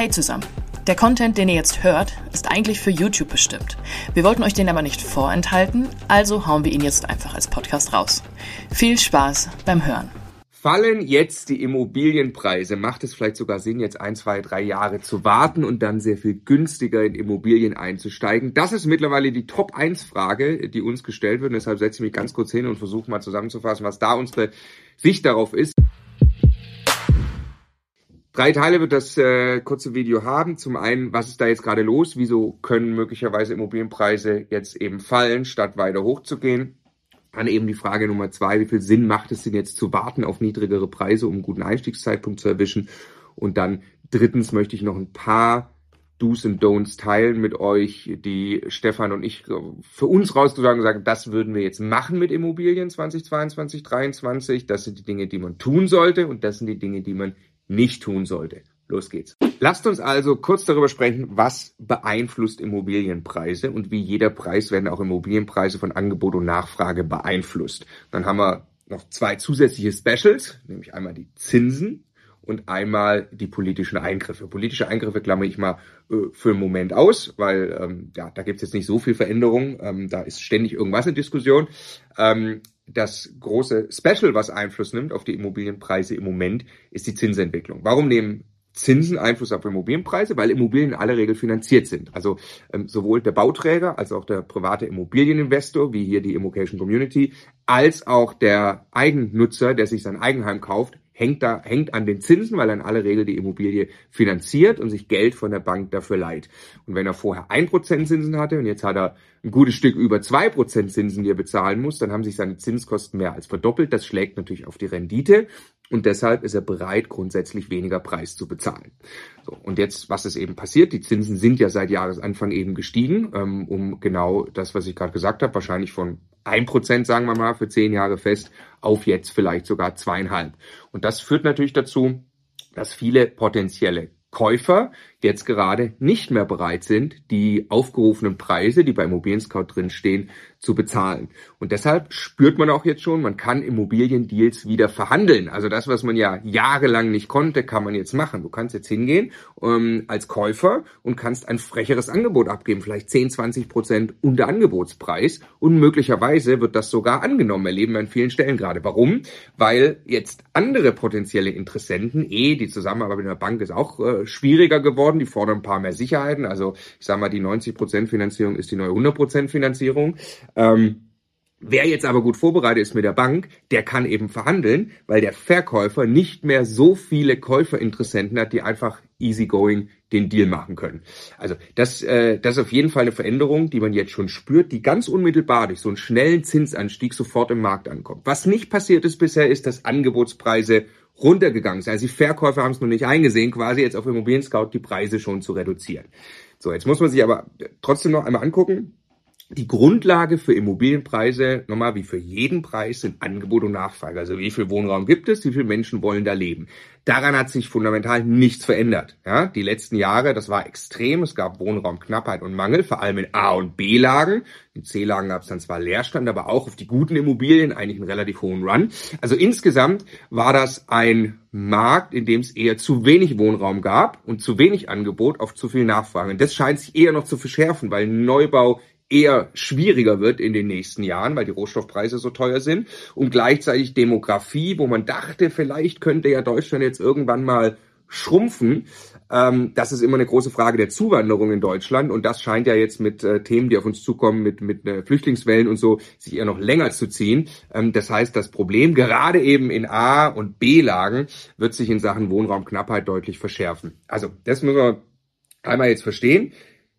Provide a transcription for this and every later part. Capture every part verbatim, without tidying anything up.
Hey zusammen! Der Content, den ihr jetzt hört, ist eigentlich für YouTube bestimmt. Wir wollten euch den aber nicht vorenthalten, also hauen wir ihn jetzt einfach als Podcast raus. Viel Spaß beim Hören! Fallen jetzt die Immobilienpreise, macht es vielleicht sogar Sinn, jetzt ein, zwei, drei Jahre zu warten und dann sehr viel günstiger in Immobilien einzusteigen? Das ist mittlerweile die Top eins Frage, die uns gestellt wird. Und deshalb setze ich mich ganz kurz hin und versuche mal zusammenzufassen, was da unsere Sicht darauf ist. Drei Teile wird das äh, kurze Video haben. Zum einen, was ist da jetzt gerade los? Wieso können möglicherweise Immobilienpreise jetzt eben fallen, statt weiter hochzugehen? Dann eben die Frage Nummer zwei, wie viel Sinn macht es denn jetzt zu warten auf niedrigere Preise, um einen guten Einstiegszeitpunkt zu erwischen? Und dann drittens möchte ich noch ein paar Do's und Don'ts teilen mit euch, die Stefan und ich für uns rausgesagen sagen, das würden wir jetzt machen mit Immobilien zwanzig zweiundzwanzig, dreiundzwanzig. Das sind die Dinge, die man tun sollte und das sind die Dinge, die man nicht tun sollte. Los geht's. Lasst uns also kurz darüber sprechen, was beeinflusst Immobilienpreise und wie jeder Preis werden auch Immobilienpreise von Angebot und Nachfrage beeinflusst. Dann haben wir noch zwei zusätzliche Specials, nämlich einmal die Zinsen und einmal die politischen Eingriffe. Politische Eingriffe klammere ich mal äh, für einen Moment aus, weil ähm, ja, da gibt es jetzt nicht so viel Veränderung. Ähm, da ist ständig irgendwas in Diskussion. Ähm, Das große Special, was Einfluss nimmt auf die Immobilienpreise im Moment, ist die Zinsentwicklung. Warum nehmen Zinsen Einfluss auf Immobilienpreise? Weil Immobilien in aller Regel finanziert sind. Also ähm, sowohl der Bauträger als auch der private Immobilieninvestor, wie hier die Immocation Community, als auch der Eigennutzer, der sich sein Eigenheim kauft, hängt da hängt an den Zinsen, weil er in aller Regel die Immobilie finanziert und sich Geld von der Bank dafür leiht. Und wenn er vorher ein Prozent Zinsen hatte und jetzt hat er ein gutes Stück über zwei Prozent Zinsen, die er bezahlen muss, dann haben sich seine Zinskosten mehr als verdoppelt. Das schlägt natürlich auf die Rendite und deshalb ist er bereit, grundsätzlich weniger Preis zu bezahlen. So, und jetzt, was ist eben passiert? Die Zinsen sind ja seit Jahresanfang eben gestiegen, ähm, um genau das, was ich gerade gesagt habe, wahrscheinlich von ein Prozent, sagen wir mal, für zehn Jahre fest, auf jetzt vielleicht sogar zweieinhalb. Und das führt natürlich dazu, dass viele potenzielle Käufer jetzt gerade nicht mehr bereit sind, die aufgerufenen Preise, die bei Immobilien Scout drinstehen, zu bezahlen. Und deshalb spürt man auch jetzt schon, man kann Immobiliendeals wieder verhandeln. Also das, was man ja jahrelang nicht konnte, kann man jetzt machen. Du kannst jetzt hingehen ähm, als Käufer und kannst ein frecheres Angebot abgeben, vielleicht zehn, zwanzig Prozent unter Angebotspreis. Und möglicherweise wird das sogar angenommen, erleben wir an vielen Stellen gerade. Warum? Weil jetzt andere potenzielle Interessenten, eh, die Zusammenarbeit mit der Bank ist auch äh, schwieriger geworden, die fordern ein paar mehr Sicherheiten. Also ich sage mal, die neunzig Prozent Finanzierung ist die neue hundert Prozent Finanzierung. Ähm, wer jetzt aber gut vorbereitet ist mit der Bank, der kann eben verhandeln, weil der Verkäufer nicht mehr so viele Käuferinteressenten hat, die einfach easygoing den Deal machen können. Also das, äh, das ist auf jeden Fall eine Veränderung, die man jetzt schon spürt, die ganz unmittelbar durch so einen schnellen Zinsanstieg sofort im Markt ankommt. Was nicht passiert ist bisher, ist, dass Angebotspreise runtergegangen sind. Also die Verkäufer haben es noch nicht eingesehen, quasi jetzt auf Immobilien Scout die Preise schon zu reduzieren. So, jetzt muss man sich aber trotzdem noch einmal angucken. Die Grundlage für Immobilienpreise, nochmal wie für jeden Preis, sind Angebot und Nachfrage. Also wie viel Wohnraum gibt es, wie viele Menschen wollen da leben. Daran hat sich fundamental nichts verändert. Ja, die letzten Jahre, das war extrem. Es gab Wohnraumknappheit und Mangel, vor allem in A- und B-Lagen. In C-Lagen gab es dann zwar Leerstand, aber auch auf die guten Immobilien eigentlich einen relativ hohen Run. Also insgesamt war das ein Markt, in dem es eher zu wenig Wohnraum gab und zu wenig Angebot auf zu viel Nachfrage. Und das scheint sich eher noch zu verschärfen, weil Neubau eher schwieriger wird in den nächsten Jahren, weil die Rohstoffpreise so teuer sind und gleichzeitig Demografie, wo man dachte, vielleicht könnte ja Deutschland jetzt irgendwann mal schrumpfen. Ähm, das ist immer eine große Frage der Zuwanderung in Deutschland und das scheint ja jetzt mit äh, Themen, die auf uns zukommen, mit mit äh, Flüchtlingswellen und so, sich eher noch länger zu ziehen. Ähm, das heißt, das Problem gerade eben in A- und B-Lagen wird sich in Sachen Wohnraumknappheit deutlich verschärfen. Also das müssen wir einmal jetzt verstehen.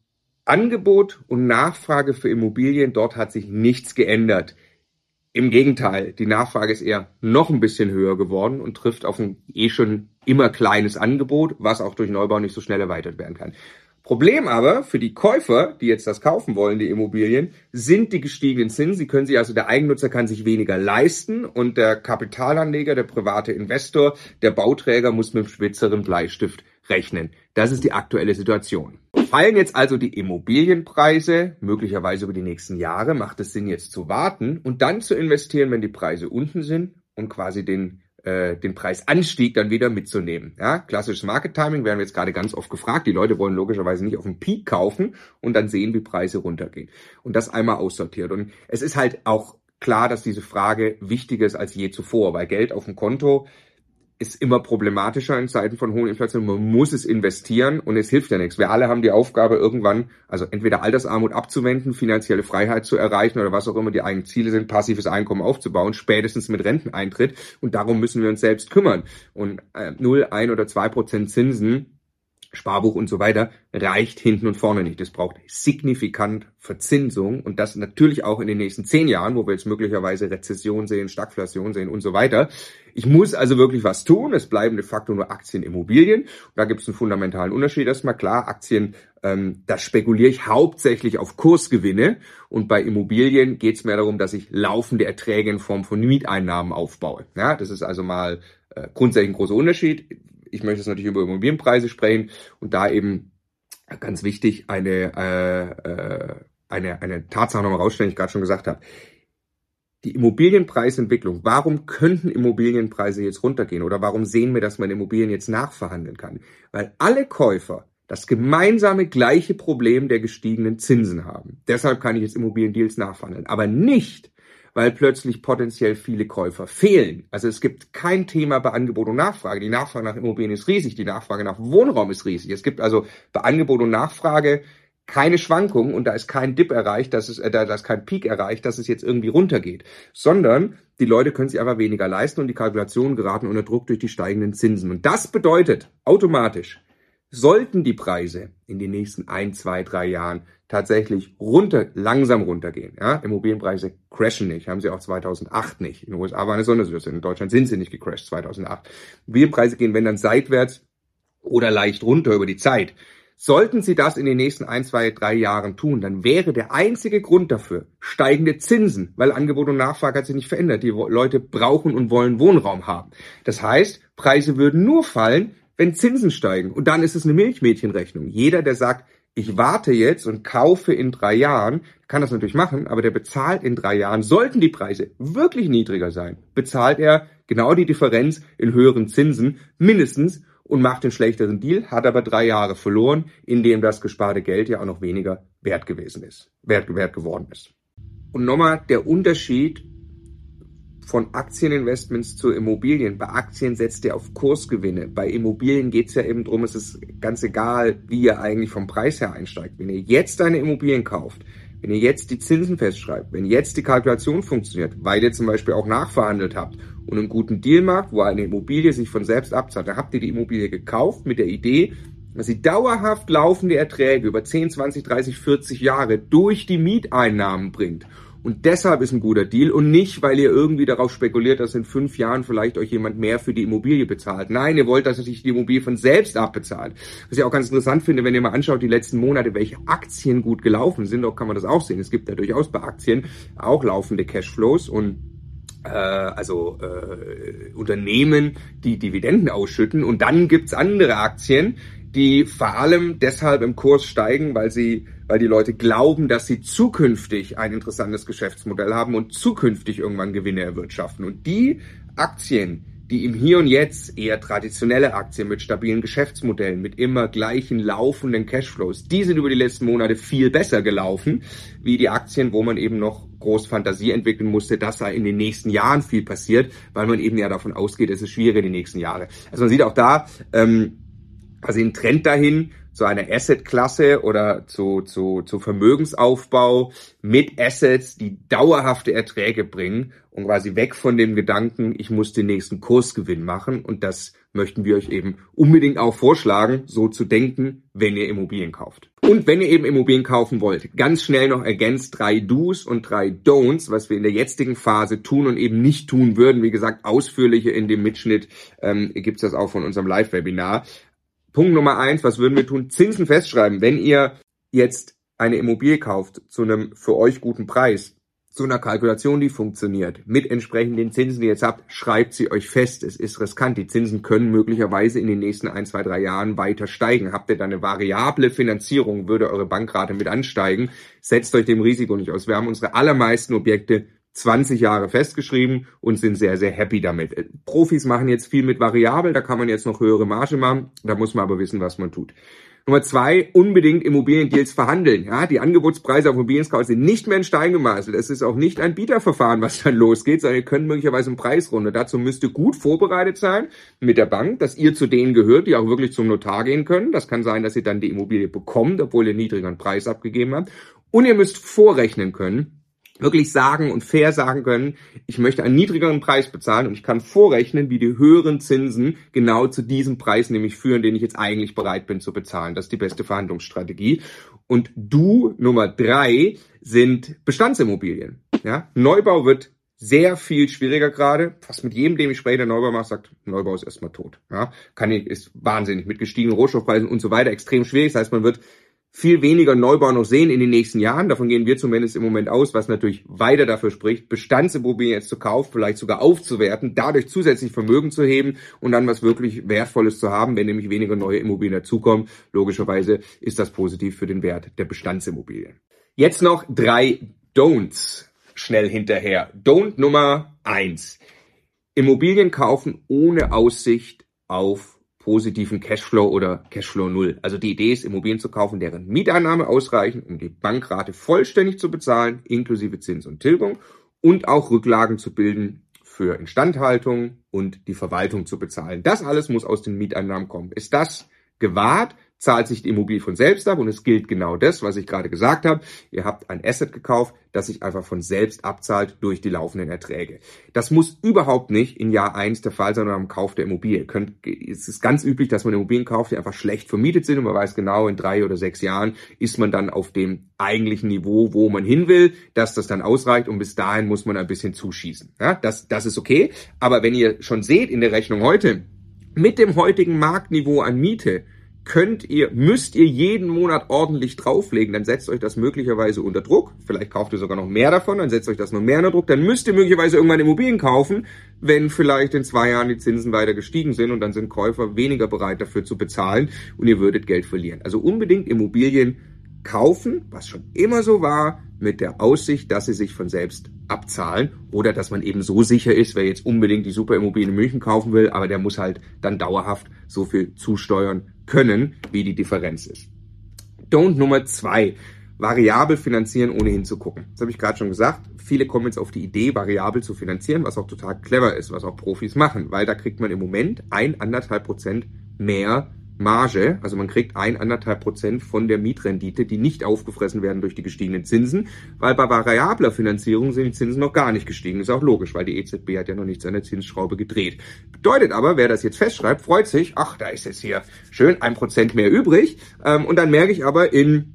Angebot und Nachfrage für Immobilien, dort hat sich nichts geändert. Im Gegenteil, die Nachfrage ist eher noch ein bisschen höher geworden und trifft auf ein eh schon immer kleines Angebot, was auch durch Neubau nicht so schnell erweitert werden kann. Problem aber für die Käufer, die jetzt das kaufen wollen, die Immobilien, sind die gestiegenen Zinsen. Sie können sich also, der Eigennutzer kann sich weniger leisten und der Kapitalanleger, der private Investor, der Bauträger muss mit einem spitzeren Bleistift rechnen. Das ist die aktuelle Situation. Fallen jetzt also die Immobilienpreise, möglicherweise über die nächsten Jahre, macht es Sinn jetzt zu warten und dann zu investieren, wenn die Preise unten sind und quasi den äh, den Preisanstieg dann wieder mitzunehmen. Ja, klassisches Market Timing werden wir jetzt gerade ganz oft gefragt. Die Leute wollen logischerweise nicht auf den Peak kaufen und dann sehen, wie Preise runtergehen. Und das einmal aussortiert. Und es ist halt auch klar, dass diese Frage wichtiger ist als je zuvor, weil Geld auf dem Konto ist immer problematischer in Zeiten von hohen Inflation. Man muss es investieren und es hilft ja nichts. Wir alle haben die Aufgabe, irgendwann, also entweder Altersarmut abzuwenden, finanzielle Freiheit zu erreichen oder was auch immer die eigenen Ziele sind, passives Einkommen aufzubauen, spätestens mit Renteneintritt. Und darum müssen wir uns selbst kümmern. Und äh, null, ein oder zwei Prozent Zinsen, Sparbuch und so weiter, reicht hinten und vorne nicht. Es braucht signifikant Verzinsung und das natürlich auch in den nächsten zehn Jahren, wo wir jetzt möglicherweise Rezession sehen, Stagflation sehen und so weiter. Ich muss also wirklich was tun. Es bleiben de facto nur Aktien, Immobilien. Und da gibt es einen fundamentalen Unterschied. Erstmal klar, Aktien, ähm, da spekuliere ich hauptsächlich auf Kursgewinne und bei Immobilien geht es mehr darum, dass ich laufende Erträge in Form von Mieteinnahmen aufbaue. Ja, das ist also mal äh, grundsätzlich ein großer Unterschied. Ich möchte jetzt natürlich über Immobilienpreise sprechen und da eben ganz wichtig eine äh, äh, eine eine Tatsache nochmal rausstellen, die ich gerade schon gesagt habe. Die Immobilienpreisentwicklung, warum könnten Immobilienpreise jetzt runtergehen oder warum sehen wir, dass man Immobilien jetzt nachverhandeln kann? Weil alle Käufer das gemeinsame gleiche Problem der gestiegenen Zinsen haben. Deshalb kann ich jetzt Immobiliendeals nachverhandeln, aber nicht, weil plötzlich potenziell viele Käufer fehlen. Also es gibt kein Thema bei Angebot und Nachfrage. Die Nachfrage nach Immobilien ist riesig, die Nachfrage nach Wohnraum ist riesig. Es gibt also bei Angebot und Nachfrage keine Schwankungen und da ist kein Dip erreicht, dass es, äh, da ist kein Peak erreicht, dass es jetzt irgendwie runtergeht, sondern die Leute können sich einfach weniger leisten und die Kalkulationen geraten unter Druck durch die steigenden Zinsen. Und das bedeutet automatisch, sollten die Preise in den nächsten ein, zwei, drei Jahren tatsächlich runter, langsam runtergehen. Ja, Immobilienpreise crashen nicht, haben sie auch zweitausendacht nicht. In den U S A war eine Sondersituation, in Deutschland sind sie nicht gecrashed zweitausendacht. Immobilienpreise gehen, wenn dann seitwärts oder leicht runter über die Zeit. Sollten sie das in den nächsten ein, zwei, drei Jahren tun, dann wäre der einzige Grund dafür steigende Zinsen, weil Angebot und Nachfrage hat sich nicht verändert. Die Leute brauchen und wollen Wohnraum haben. Das heißt, Preise würden nur fallen, wenn Zinsen steigen. Und dann ist es eine Milchmädchenrechnung. Jeder, der sagt, ich warte jetzt und kaufe in drei Jahren, kann das natürlich machen, aber der bezahlt in drei Jahren, sollten die Preise wirklich niedriger sein, bezahlt er genau die Differenz in höheren Zinsen mindestens und macht den schlechteren Deal, hat aber drei Jahre verloren, in dem das gesparte Geld ja auch noch weniger wert gewesen ist, wert, wert geworden ist. Und nochmal der Unterschied von Aktieninvestments zu Immobilien. Bei Aktien setzt ihr auf Kursgewinne. Bei Immobilien geht es ja eben drum, es ist ganz egal, wie ihr eigentlich vom Preis her einsteigt. Wenn ihr jetzt eine Immobilien kauft, wenn ihr jetzt die Zinsen festschreibt, wenn jetzt die Kalkulation funktioniert, weil ihr zum Beispiel auch nachverhandelt habt und einen guten Deal macht, wo eine Immobilie sich von selbst abzahlt, dann habt ihr die Immobilie gekauft mit der Idee, dass sie dauerhaft laufende Erträge über zehn, zwanzig, dreißig, vierzig Jahre durch die Mieteinnahmen bringt. Und deshalb ist ein guter Deal und nicht, weil ihr irgendwie darauf spekuliert, dass in fünf Jahren vielleicht euch jemand mehr für die Immobilie bezahlt. Nein, ihr wollt, dass sich die Immobilie von selbst abbezahlt. Was ich auch ganz interessant finde, wenn ihr mal anschaut, die letzten Monate, welche Aktien gut gelaufen sind, auch kann man das auch sehen. Es gibt ja durchaus bei Aktien auch laufende Cashflows und äh, also äh, Unternehmen, die Dividenden ausschütten. Und dann gibt's andere Aktien, die vor allem deshalb im Kurs steigen, weil sie, weil die Leute glauben, dass sie zukünftig ein interessantes Geschäftsmodell haben und zukünftig irgendwann Gewinne erwirtschaften. Und die Aktien, die im Hier und Jetzt eher traditionelle Aktien mit stabilen Geschäftsmodellen, mit immer gleichen laufenden Cashflows, die sind über die letzten Monate viel besser gelaufen, wie die Aktien, wo man eben noch groß Fantasie entwickeln musste, dass da in den nächsten Jahren viel passiert, weil man eben ja davon ausgeht, es ist schwieriger die nächsten Jahre. Also man sieht auch da, ähm, also ein Trend dahin zu einer Assetklasse oder zu, zu, zu Vermögensaufbau mit Assets, die dauerhafte Erträge bringen und quasi weg von dem Gedanken, ich muss den nächsten Kursgewinn machen. Und das möchten wir euch eben unbedingt auch vorschlagen, so zu denken, wenn ihr Immobilien kauft. Und wenn ihr eben Immobilien kaufen wollt, ganz schnell noch ergänzt drei Do's und drei Don'ts, was wir in der jetzigen Phase tun und eben nicht tun würden. Wie gesagt, ausführlicher in dem Mitschnitt ähm, gibt's das auch von unserem Live-Webinar. Punkt Nummer eins, was würden wir tun? Zinsen festschreiben. Wenn ihr jetzt eine Immobilie kauft zu einem für euch guten Preis, zu einer Kalkulation, die funktioniert, mit entsprechenden Zinsen, die ihr jetzt habt, schreibt sie euch fest. Es ist riskant. Die Zinsen können möglicherweise in den nächsten ein, zwei, drei Jahren weiter steigen. Habt ihr dann eine variable Finanzierung, würde eure Bankrate mit ansteigen, setzt euch dem Risiko nicht aus. Wir haben unsere allermeisten Objekte zwanzig Jahre festgeschrieben und sind sehr, sehr happy damit. Profis machen jetzt viel mit Variabel, da kann man jetzt noch höhere Marge machen, da muss man aber wissen, was man tut. Nummer zwei, unbedingt Immobiliendeals verhandeln. Ja, die Angebotspreise auf Immobilienskauf sind nicht mehr in Stein gemeißelt. Es ist auch nicht ein Bieterverfahren, was dann losgeht, sondern ihr könnt möglicherweise eine Preisrunde. Dazu müsst ihr gut vorbereitet sein mit der Bank, dass ihr zu denen gehört, die auch wirklich zum Notar gehen können. Das kann sein, dass ihr dann die Immobilie bekommt, obwohl ihr einen niedrigeren Preis abgegeben habt. Und ihr müsst vorrechnen können, wirklich sagen und fair sagen können, ich möchte einen niedrigeren Preis bezahlen und ich kann vorrechnen, wie die höheren Zinsen genau zu diesem Preis nämlich führen, den ich jetzt eigentlich bereit bin zu bezahlen. Das ist die beste Verhandlungsstrategie. Und du, Nummer drei, sind Bestandsimmobilien. Ja? Neubau wird sehr viel schwieriger gerade. Fast mit jedem, dem ich spreche, der Neubau macht, sagt, Neubau ist erstmal tot. Ja? Kann ich, ist wahnsinnig mit gestiegenen Rohstoffpreisen und so weiter, extrem schwierig. Das heißt, man wird viel weniger Neubau noch sehen in den nächsten Jahren. Davon gehen wir zumindest im Moment aus, was natürlich weiter dafür spricht, Bestandsimmobilien jetzt zu kaufen, vielleicht sogar aufzuwerten, dadurch zusätzlich Vermögen zu heben und dann was wirklich Wertvolles zu haben, wenn nämlich weniger neue Immobilien dazukommen. Logischerweise ist das positiv für den Wert der Bestandsimmobilien. Jetzt noch drei Don'ts schnell hinterher. Don't Nummer eins. Immobilien kaufen ohne Aussicht auf positiven Cashflow oder Cashflow null. Also die Idee ist, Immobilien zu kaufen, deren Mieteinnahme ausreichen, um die Bankrate vollständig zu bezahlen, inklusive Zins und Tilgung, und auch Rücklagen zu bilden für Instandhaltung und die Verwaltung zu bezahlen. Das alles muss aus den Mieteinnahmen kommen. Ist das gewahrt, zahlt sich die Immobilie von selbst ab und es gilt genau das, was ich gerade gesagt habe. Ihr habt ein Asset gekauft, das sich einfach von selbst abzahlt durch die laufenden Erträge. Das muss überhaupt nicht in Jahr eins der Fall sein oder am Kauf der Immobilie. Könnt, es ist ganz üblich, dass man Immobilien kauft, die einfach schlecht vermietet sind und man weiß genau, in drei oder sechs Jahren ist man dann auf dem eigentlichen Niveau, wo man hin will, dass das dann ausreicht und bis dahin muss man ein bisschen zuschießen. Ja, das, das ist okay. Aber wenn ihr schon seht in der Rechnung heute, mit dem heutigen Marktniveau an Miete, könnt ihr, müsst ihr jeden Monat ordentlich drauflegen, dann setzt euch das möglicherweise unter Druck. Vielleicht kauft ihr sogar noch mehr davon, dann setzt euch das noch mehr unter Druck. Dann müsst ihr möglicherweise irgendwann Immobilien kaufen, wenn vielleicht in zwei Jahren die Zinsen weiter gestiegen sind und dann sind Käufer weniger bereit dafür zu bezahlen und ihr würdet Geld verlieren. Also unbedingt Immobilien kaufen, was schon immer so war, mit der Aussicht, dass sie sich von selbst abzahlen oder dass man eben so sicher ist, wer jetzt unbedingt die Superimmobilie in München kaufen will, aber der muss halt dann dauerhaft so viel zusteuern können, wie die Differenz ist. Don't Nummer zwei. Variabel finanzieren, ohne hinzugucken. Das habe ich gerade schon gesagt. Viele kommen jetzt auf die Idee, variabel zu finanzieren, was auch total clever ist, was auch Profis machen, weil da kriegt man im Moment ein, anderthalb Prozent mehr Marge, also man kriegt ein, anderthalb Prozent von der Mietrendite, die nicht aufgefressen werden durch die gestiegenen Zinsen, weil bei variabler Finanzierung sind die Zinsen noch gar nicht gestiegen. Ist auch logisch, weil die E Z B hat ja noch nicht seine Zinsschraube gedreht. Bedeutet aber, wer das jetzt festschreibt, freut sich, ach, da ist jetzt hier schön ein Prozent mehr übrig, ähm, und dann merke ich aber, in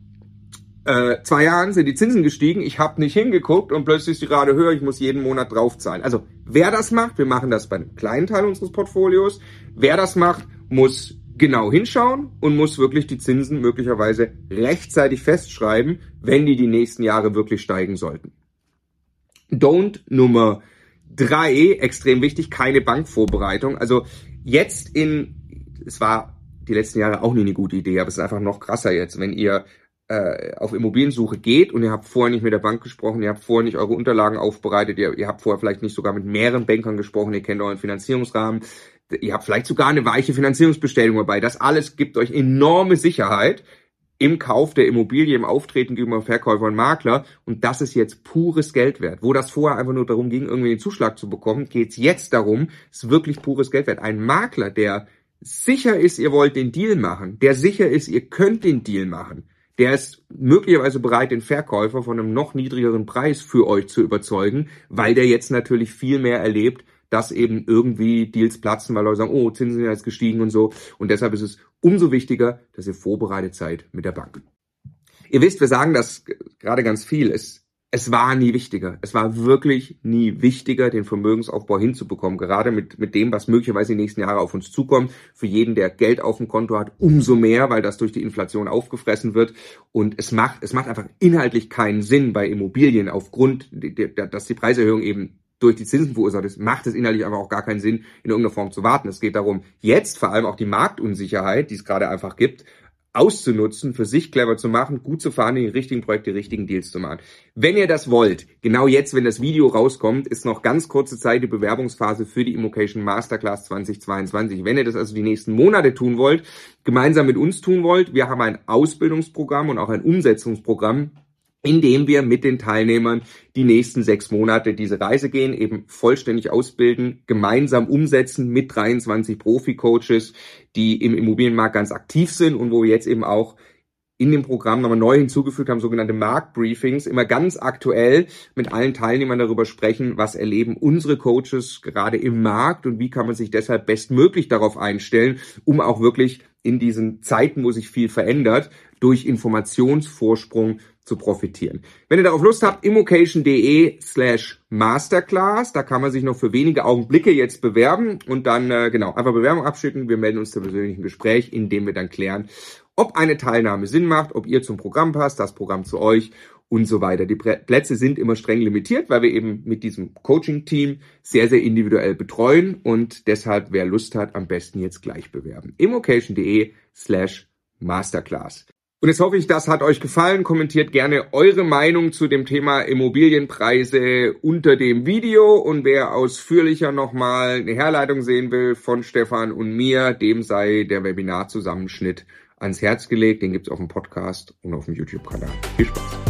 äh, zwei Jahren sind die Zinsen gestiegen, ich habe nicht hingeguckt und plötzlich ist die Rate höher, ich muss jeden Monat draufzahlen. Also wer das macht, wir machen das bei einem kleinen Teil unseres Portfolios, wer das macht, muss genau hinschauen und muss wirklich die Zinsen möglicherweise rechtzeitig festschreiben, wenn die die nächsten Jahre wirklich steigen sollten. Don't Nummer drei, extrem wichtig, keine Bankvorbereitung. Also jetzt in, es war die letzten Jahre auch nie eine gute Idee, aber es ist einfach noch krasser jetzt, wenn ihr äh, auf Immobiliensuche geht und ihr habt vorher nicht mit der Bank gesprochen, ihr habt vorher nicht eure Unterlagen aufbereitet, ihr, ihr habt vorher vielleicht nicht sogar mit mehreren Bankern gesprochen, ihr kennt euren Finanzierungsrahmen, ihr habt vielleicht sogar eine weiche Finanzierungsbestellung dabei. Das alles gibt euch enorme Sicherheit im Kauf der Immobilie, im Auftreten gegenüber Verkäufer und Makler. Und das ist jetzt pures Geld wert. Wo das vorher einfach nur darum ging, irgendwie den Zuschlag zu bekommen, geht es jetzt darum, es ist wirklich pures Geld wert. Ein Makler, der sicher ist, ihr wollt den Deal machen, der sicher ist, ihr könnt den Deal machen, der ist möglicherweise bereit, den Verkäufer von einem noch niedrigeren Preis für euch zu überzeugen, weil der jetzt natürlich viel mehr erlebt, dass eben irgendwie Deals platzen, weil Leute sagen, oh, Zinsen sind jetzt gestiegen und so. Und deshalb ist es umso wichtiger, dass ihr vorbereitet seid mit der Bank. Ihr wisst, wir sagen das gerade ganz viel. Es, es war nie wichtiger. Es war wirklich nie wichtiger, den Vermögensaufbau hinzubekommen. Gerade mit, mit dem, was möglicherweise die nächsten Jahre auf uns zukommt. Für jeden, der Geld auf dem Konto hat, umso mehr, weil das durch die Inflation aufgefressen wird. Und es macht, es macht einfach inhaltlich keinen Sinn bei Immobilien aufgrund, dass die Preiserhöhung eben durch die Zinsen verursacht ist, macht es inhaltlich einfach auch gar keinen Sinn, in irgendeiner Form zu warten. Es geht darum, jetzt vor allem auch die Marktunsicherheit, die es gerade einfach gibt, auszunutzen, für sich clever zu machen, gut zu verhandeln, die richtigen Projekte, die richtigen Deals zu machen. Wenn ihr das wollt, genau jetzt, wenn das Video rauskommt, ist noch ganz kurze Zeit die Bewerbungsphase für die Immocation Masterclass zweitausendzweiundzwanzig. Wenn ihr das also die nächsten Monate tun wollt, gemeinsam mit uns tun wollt, wir haben ein Ausbildungsprogramm und auch ein Umsetzungsprogramm, indem wir mit den Teilnehmern die nächsten sechs Monate diese Reise gehen, eben vollständig ausbilden, gemeinsam umsetzen mit dreiundzwanzig Profi-Coaches, die im Immobilienmarkt ganz aktiv sind und wo wir jetzt eben auch in dem Programm nochmal neu hinzugefügt haben, sogenannte Marktbriefings, immer ganz aktuell mit allen Teilnehmern darüber sprechen, was erleben unsere Coaches gerade im Markt und wie kann man sich deshalb bestmöglich darauf einstellen, um auch wirklich in diesen Zeiten, wo sich viel verändert, durch Informationsvorsprung zu profitieren. Wenn ihr darauf Lust habt, immocation.de slash Masterclass, da kann man sich noch für wenige Augenblicke jetzt bewerben und dann, äh, genau, einfach Bewerbung abschicken. Wir melden uns zum persönlichen Gespräch, in dem wir dann klären, ob eine Teilnahme Sinn macht, ob ihr zum Programm passt, das Programm zu euch und so weiter. Die Plätze sind immer streng limitiert, weil wir eben mit diesem Coaching-Team sehr, sehr individuell betreuen und deshalb, wer Lust hat, am besten jetzt gleich bewerben. immocation.de slash Masterclass. Und jetzt hoffe ich, das hat euch gefallen. Kommentiert gerne eure Meinung zu dem Thema Immobilienpreise unter dem Video. Und wer ausführlicher nochmal eine Herleitung sehen will von Stefan und mir, dem sei der Webinarzusammenschnitt ans Herz gelegt. Den gibt's auf dem Podcast und auf dem YouTube-Kanal. Viel Spaß!